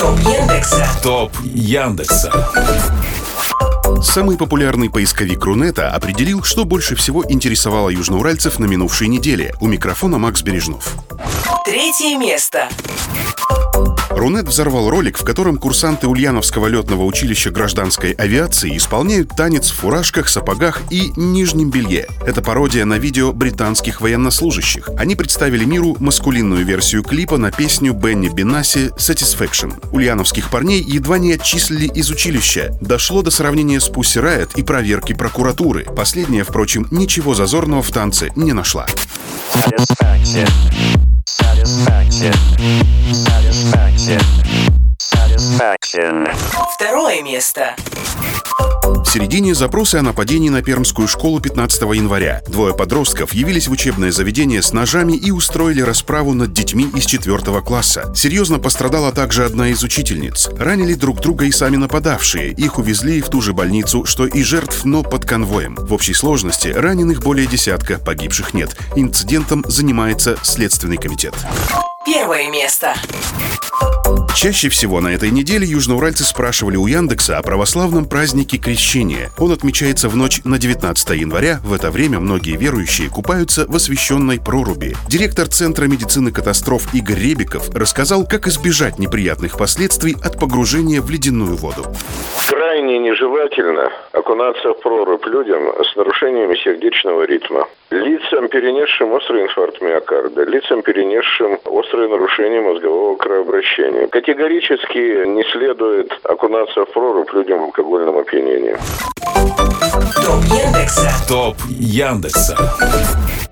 Топ Яндекса. Топ Яндекса. Самый популярный поисковик Рунета определил, что больше всего интересовало южноуральцев на минувшей неделе. У микрофона Макс Бережнов. Третье место. Рунет взорвал ролик, в котором курсанты Ульяновского летного училища гражданской авиации исполняют танец в фуражках, сапогах и нижнем белье. Это пародия на видео британских военнослужащих. Они представили миру маскулинную версию клипа на песню Бенни Бенасси «Satisfaction». Ульяновских парней едва не отчислили из училища. Дошло до сравнения с Pussy Riot и проверки прокуратуры. Последняя, впрочем, ничего зазорного в танце не нашла. Satisfaction. Satisfaction. Satisfaction. Satisfaction. Второе место. В середине запросы о нападении на Пермскую школу 15 января. Двое подростков явились в учебное заведение с ножами и устроили расправу над детьми из 4 класса. Серьезно пострадала также одна из учительниц. Ранили друг друга и сами нападавшие. Их увезли в ту же больницу, что и жертв, но под конвоем. В общей сложности раненых более десятка, погибших нет. Инцидентом занимается Следственный комитет. Первое место. Чаще всего на этой неделе южноуральцы спрашивали у Яндекса о православном празднике Крещения. Он отмечается в ночь на 19 января. В это время многие верующие купаются в освященной проруби. Директор Центра медицины катастроф Игорь Ребиков рассказал, как избежать неприятных последствий от погружения в ледяную воду. Крайне нежелательно окунаться в прорубь людям с нарушениями сердечного ритма. Лицам, перенесшим острый инфаркт миокарда, лицам, перенесшим острые нарушения мозгового кровообращения. Категорически не следует окунаться в прорубь людям в алкогольном опьянении. Топ Яндекса. Топ Яндекса.